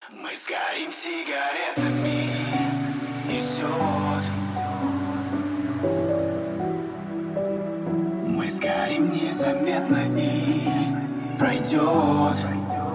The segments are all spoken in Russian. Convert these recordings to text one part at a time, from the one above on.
Мы сгорим сигаретами, несет. Мы сгорим незаметно и пройдет.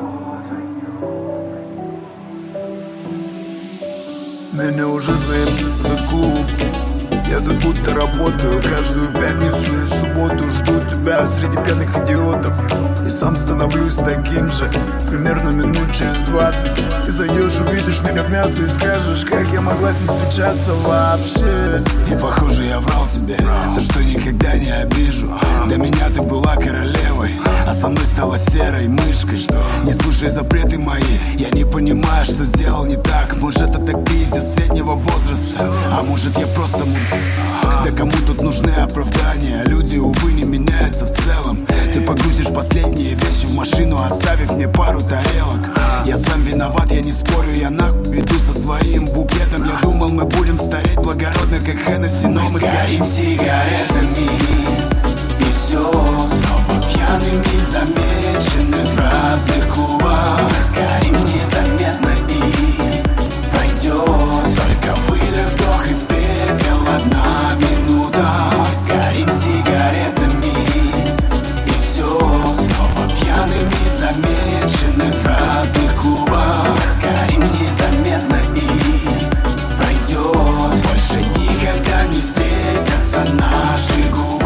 Меня уже заебал этот клуб. Я тут будто работаю каждую пятницу и субботу. Жду тебя среди пьяных идиотов. И сам становлюсь таким же примерно минут через 20. Ты зайдешь, увидишь меня в мясо и скажешь, как я могла с ним встречаться вообще. И похоже я врал тебе, то что никогда не обижу. До меня ты была королевой, а со мной стала серой мышкой. Не слушай запреты мои, я не понимаю, что сделал не так. Может это кризис среднего возраста, а может я просто Да кому тут нужны оправдания? Люди, увы, не меняются в целом. Ты погрузишь последние вещи в машину, оставив мне пару тарелок. Я сам виноват, я не спорю, я нахуй иду со своим букетом. Я думал, мы будем стареть благородно, как Хеннесси, но мы сгорим сигаретами. И все, снова пьяными замечены в разных клубах. Мы сгорим незаметно и пройдет. Только выдох, вдох и в пепел одна минута. Мы сгорим сигаретами. И все, снова пьяными замечены в разных клубах. Мы сгорим незаметно и пройдет. Больше никогда не встретятся наши губы.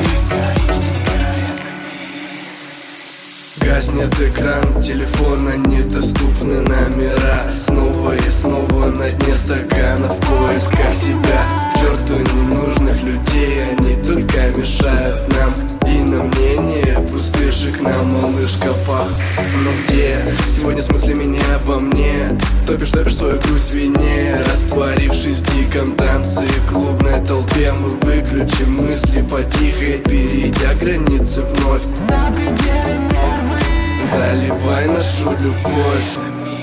Гаснет экран телефона, недоступны номера. Снова и снова на дне стакана в поисках себя. К черту ненужных людей, они только мешают нам. И на мнение пустышек на малышка пах. Но где сегодня с мыслями не обо мне? Топишь свою грусть в вине, растворившись в диком танце. В клубной толпе мы выключим мысли потихо, перейдя границы вновь. Заливай нашу любовь.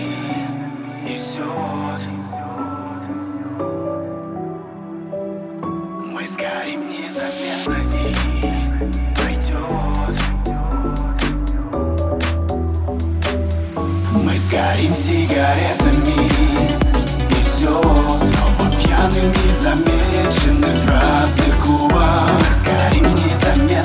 Мы сгорим незаметно и пройдет. Мы сгорим сигаретами. И все, снова пьяными замечены в разных клубах. Мы сгорим незаметно.